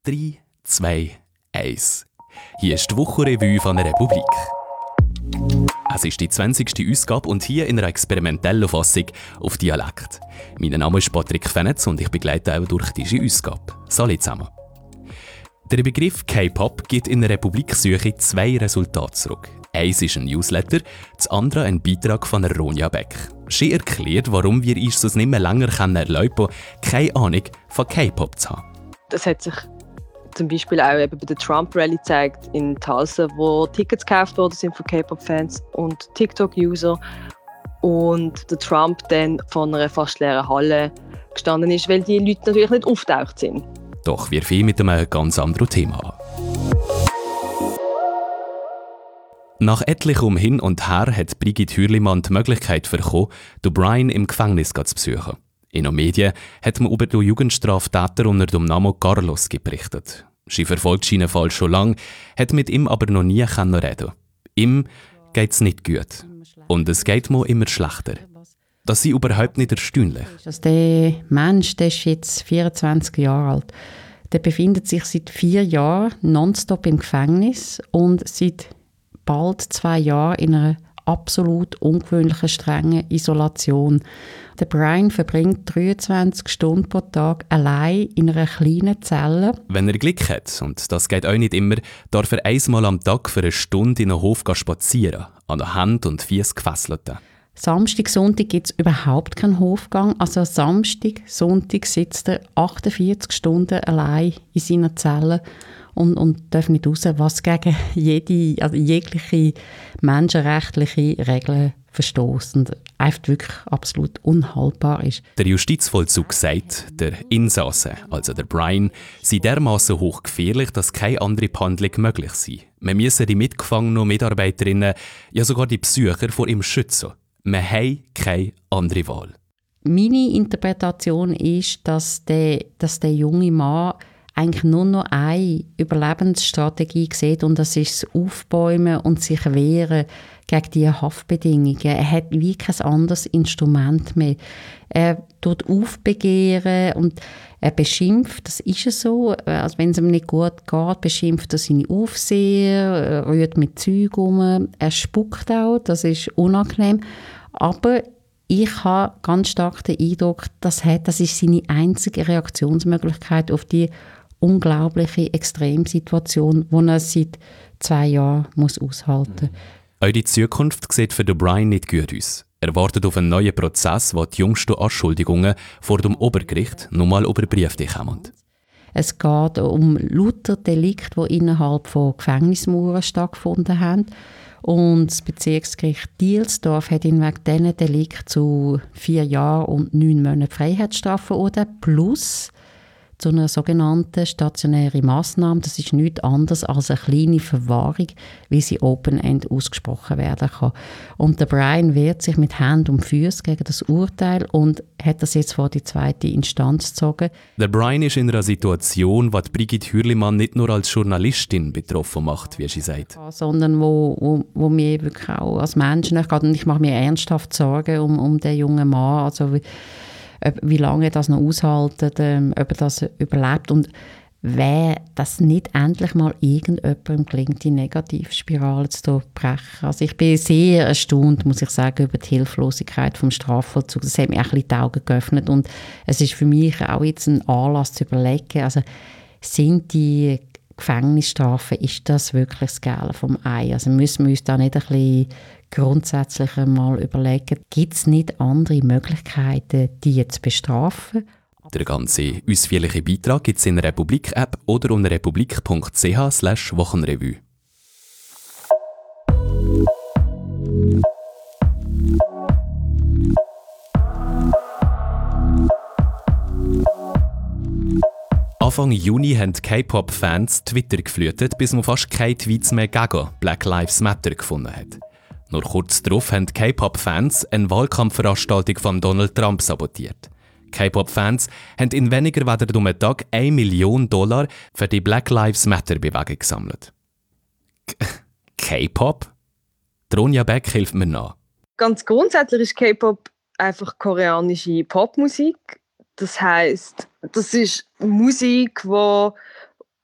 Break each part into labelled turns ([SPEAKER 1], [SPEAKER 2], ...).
[SPEAKER 1] 3, 2, 1. Hier ist die Wochenrevue von der Republik. Es ist die 20. Ausgabe und hier in einer experimentellen Fassung auf Dialekt. Mein Name ist Patrick Fenetz und ich begleite auch durch diese Ausgabe. Salut zusammen. Der Begriff K-Pop gibt in der Republik-Suche 2 Resultate zurück. Eins ist ein Newsletter, das andere ein Beitrag von Ronja Beck. Sie erklärt, warum wir uns das nicht mehr länger erlauben können, keine Ahnung von K-Pop zu haben.
[SPEAKER 2] Das hat sich zum Beispiel auch eben bei der Trump-Rally gezeigt in Tulsa, wo Tickets gekauft worden sind von K-Pop-Fans und TikTok-User. Und der Trump dann von einer fast leeren Halle gestanden ist, weil die Leute natürlich nicht auftaucht sind.
[SPEAKER 1] Doch wir fangen mit einem ganz anderen Thema an. Nach etlichem Hin und Her hat Brigitte Hürlimann die Möglichkeit bekommen, den Brian im Gefängnis zu besuchen. In den Medien hat man über den Jugendstraftäter unter dem Namen Carlos berichtet. Sie verfolgt seinen Fall schon lange, hat mit ihm aber noch nie reden. Ihm geht es nicht gut. Und es geht mir immer schlechter. Das ist überhaupt nicht erstaunlich.
[SPEAKER 3] Also der Mensch, der ist jetzt 24 Jahre alt. Der befindet sich seit 4 Jahren nonstop im Gefängnis und seit bald 2 Jahren in einer absolut ungewöhnlichen, strengen Isolation. Der Brian verbringt 23 Stunden pro Tag allein in einer kleinen Zelle.
[SPEAKER 1] Wenn er Glück hat, und das geht auch nicht immer, darf er einmal am Tag für eine Stunde in den Hof spazieren, an den Händen und Füßen gefesselt.
[SPEAKER 3] Samstag, Sonntag gibt es überhaupt keinen Hofgang. Also Samstag, Sonntag sitzt er 48 Stunden allein in seiner Zelle und darf nicht raus, was gegen jegliche menschenrechtliche Regeln verstößt und einfach wirklich absolut unhaltbar ist.
[SPEAKER 1] Der Justizvollzug sagt, der Insasse, also der Brian, sei dermassen hochgefährlich, dass keine andere Behandlung möglich sei. Wir müssen die mitgefangenen Mitarbeiterinnen, ja sogar die Besucher vor ihm schützen. Wir haben keine andere Wahl.
[SPEAKER 3] Meine Interpretation ist, dass der junge Mann eigentlich nur noch eine Überlebensstrategie sieht und das ist das Aufbäumen und sich wehren gegen diese Haftbedingungen. Er hat wie kein anderes Instrument mehr. Er tut aufbegehren und er beschimpft, das ist es so, also wenn es ihm nicht gut geht, beschimpft er seine Aufseher, rührt mit Zeug um, er spuckt auch, das ist unangenehm, aber ich habe ganz stark den Eindruck, das ist seine einzige Reaktionsmöglichkeit auf die unglaubliche Extremsituation, die er seit 2 Jahren aushalten muss.
[SPEAKER 1] Auch die Zukunft sieht für den Brian nicht gut aus. Er wartet auf einen neuen Prozess, wo die jüngsten Anschuldigungen vor dem Obergericht nochmal überprüft kommen.
[SPEAKER 3] Es geht um lauter Delikte, die innerhalb von Gefängnismauern stattgefunden haben. Und das Bezirksgericht Dielsdorf hat ihn wegen diesen Delikten zu 4 Jahren und 9 Monaten Freiheitsstrafe verurteilt, plus zu einer sogenannten stationären Massnahme. Das ist nichts anderes als eine kleine Verwahrung, wie sie Open-End ausgesprochen werden kann. Und der Brian wehrt sich mit Händen und Füßen gegen das Urteil und hat das jetzt vor die 2. Instanz gezogen.
[SPEAKER 1] Der Brian ist in einer Situation, die Brigitte Hürlimann nicht nur als Journalistin betroffen macht, wie sie sagt.
[SPEAKER 3] Sondern wo mir wirklich auch als Mensch nachgeht. Und ich mache mir ernsthaft Sorgen um den jungen Mann. Also wie lange er das noch aushaltet, ob er das überlebt und wer das nicht endlich mal irgendjemandem gelingt, die Negativspirale zu durchbrechen. Also ich bin sehr erstaunt, muss ich sagen, über die Hilflosigkeit vom Strafvollzug. Das hat mir ein bisschen die Augen geöffnet und es ist für mich auch jetzt ein Anlass zu überlegen, also sind die Gefängnisstrafen, ist das wirklich das Gelbe vom Ei? Also müssen wir uns da nicht ein bisschen grundsätzlich einmal überlegen, gibt es nicht andere Möglichkeiten, die zu bestrafen?
[SPEAKER 1] Der ganze ausführliche Beitrag gibt es in der Republik-App oder unter republik.ch/Wochenrevue. Anfang Juni haben K-Pop-Fans Twitter geflutet, bis man fast keine Tweets mehr gegen Black Lives Matter gefunden hat. Nur kurz darauf haben K-Pop-Fans eine Wahlkampfveranstaltung von Donald Trump sabotiert. K-Pop-Fans haben in weniger als einem Tag $1 Million für die Black Lives Matter-Bewegung gesammelt. K-Pop? Ronja Beck hilft mir nach.
[SPEAKER 2] Ganz grundsätzlich ist K-Pop einfach koreanische Popmusik. Das heisst, das ist Musik, die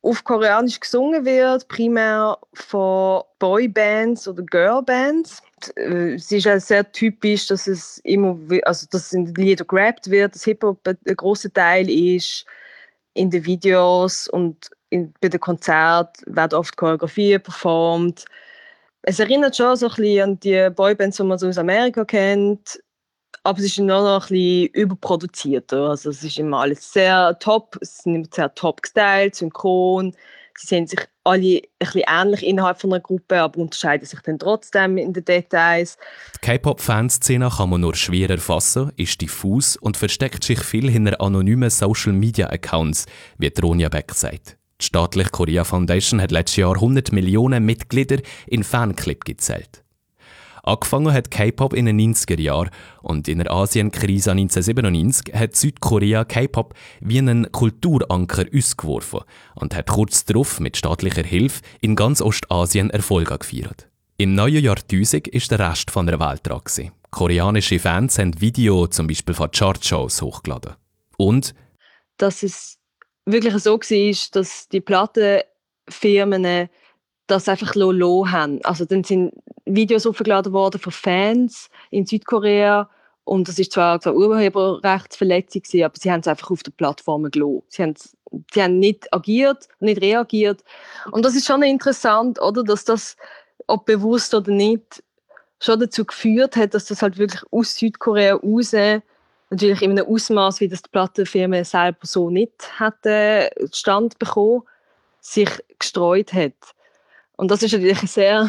[SPEAKER 2] auf Koreanisch gesungen wird, primär von Boybands oder Girlbands. Es ist auch sehr typisch, dass es immer, also dass in den Liedern gerappt wird, dass Hip-Hop ein grosser Teil ist. In den Videos und bei den Konzerten wird oft Choreografie performt. Es erinnert schon so ein bisschen an die Boybands, die man so aus Amerika kennt, aber es ist noch ein bisschen überproduzierter. Also es ist immer alles sehr top, es sind immer sehr top gestylt, synchron. Sie sehen sich alle ein bisschen ähnlich innerhalb von einer Gruppe, aber unterscheiden sich dann trotzdem in den Details.
[SPEAKER 1] Die K-Pop-Fanszene kann man nur schwer erfassen, ist diffus und versteckt sich viel hinter anonymen Social-Media-Accounts, wie Ronja Beck sagt. Die staatliche Korea Foundation hat letztes Jahr 100 Millionen Mitglieder in Fanclub gezählt. Angefangen hat K-Pop in den 90er Jahren und in der Asienkrise 1997 hat Südkorea K-Pop wie einen Kulturanker ausgeworfen und hat kurz darauf mit staatlicher Hilfe in ganz Ostasien Erfolge gefeiert. Im neuen Jahrtausend ist der Rest von der Welt dran gewesen. Koreanische Fans haben Videos zum Beispiel von Chartshows hochgeladen. Und
[SPEAKER 2] dass es wirklich so war, dass die Plattenfirmen das einfach lo haben. Also dann sind Videos aufgeladen worden von Fans in Südkorea und das ist zwar eine Urheberrechtsverletzung, aber sie haben es einfach auf der Plattform gelassen. Sie haben nicht agiert, nicht reagiert. Und das ist schon interessant, oder, dass das, ob bewusst oder nicht, schon dazu geführt hat, dass das halt wirklich aus Südkorea raus, natürlich in einem Ausmaß, wie das die Plattenfirmen selber so nicht hätten Stand bekommen, sich gestreut hat. Und das ist natürlich sehr,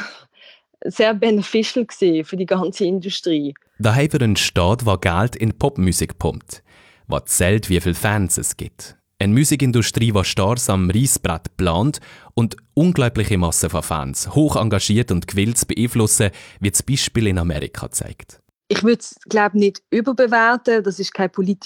[SPEAKER 2] sehr beneficial für die ganze Industrie.
[SPEAKER 1] Da haben wir einen Staat, der Geld in Popmusik pumpt, der zählt, wie viele Fans es gibt. Eine Musikindustrie, die Stars am Reissbrett plant und unglaubliche Massen von Fans, hoch engagiert und gewillt zu beeinflussen, wie das Beispiel in Amerika zeigt.
[SPEAKER 2] Ich würde es, glaube nicht überbewerten, das ist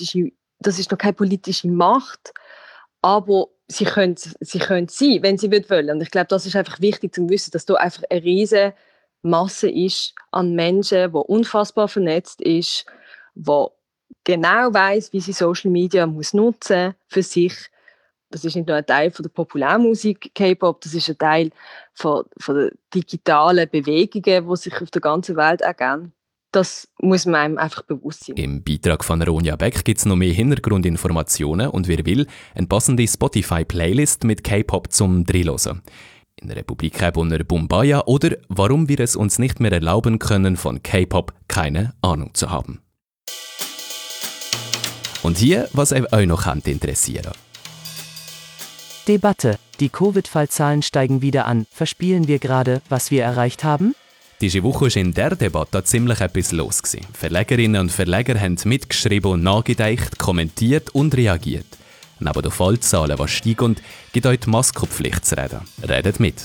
[SPEAKER 2] noch keine politische Macht, aber sie können sein, wenn sie wollen. Und ich glaube, das ist einfach wichtig zu wissen, dass da einfach eine riesige Masse ist an Menschen, die unfassbar vernetzt ist, die genau weiss, wie sie Social Media nutzen muss für sich. Das ist nicht nur ein Teil von der Populärmusik K-Pop, das ist ein Teil von der digitalen Bewegungen, die sich auf der ganzen Welt ergeben. Das muss man einem einfach bewusst sein.
[SPEAKER 1] Im Beitrag von Ronja Beck gibt es noch mehr Hintergrundinformationen und wer will, eine passende Spotify-Playlist mit K-Pop zum Drehlosen. In der Republik unter Bumbaya oder warum wir es uns nicht mehr erlauben können, von K-Pop keine Ahnung zu haben. Und hier, was euch noch interessieren.
[SPEAKER 4] Debatte. Die Covid-Fallzahlen steigen wieder an. Verspielen wir gerade, was wir erreicht haben?
[SPEAKER 1] Diese Woche war in der Debatte ziemlich etwas los. Verlegerinnen und Verleger haben mitgeschrieben und nachgedacht, kommentiert und reagiert. Neben den Fallzahlen, die steigen, gibt euch die Maskenpflicht zu reden. Redet mit.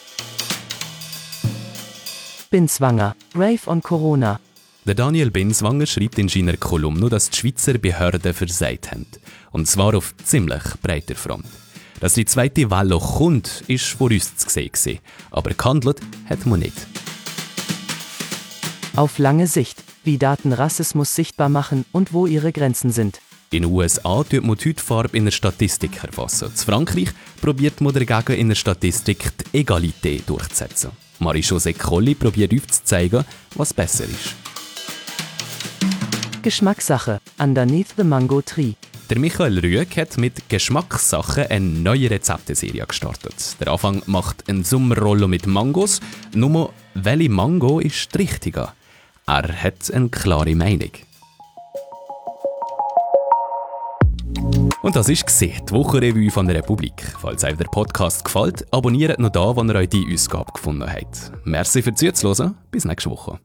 [SPEAKER 4] Binswanger. Rave on Corona.
[SPEAKER 1] Der Daniel Binswanger schreibt in seiner Kolumne, dass die Schweizer Behörden versagt haben. Und zwar auf ziemlich breiter Front. Dass die zweite Welle kommt, ist vor uns zu sehen. Aber gehandelt hat man nicht.
[SPEAKER 4] Auf lange Sicht, wie Daten Rassismus sichtbar machen und wo ihre Grenzen sind.
[SPEAKER 1] In den USA tut man die Hautfarbe in der Statistik erfassen. In Frankreich probiert man dagegen in der Statistik die Egalität durchzusetzen. Marie-José Colli probiert aufzuzeigen, was besser ist.
[SPEAKER 4] Geschmackssache. Underneath the Mango Tree.
[SPEAKER 1] Der Michael Rüegg hat mit Geschmackssachen eine neue Rezepteserie gestartet. Der Anfang macht ein Sommerrollo mit Mangos. Nur, welche Mango ist die richtige? Er hat eine klare Meinung. Und das war die Wochenrevue von der Republik. Falls euch der Podcast gefällt, abonniert noch da, wo ihr euch die Ausgabe gefunden habt. Merci fürs Zuhören. Bis nächste Woche.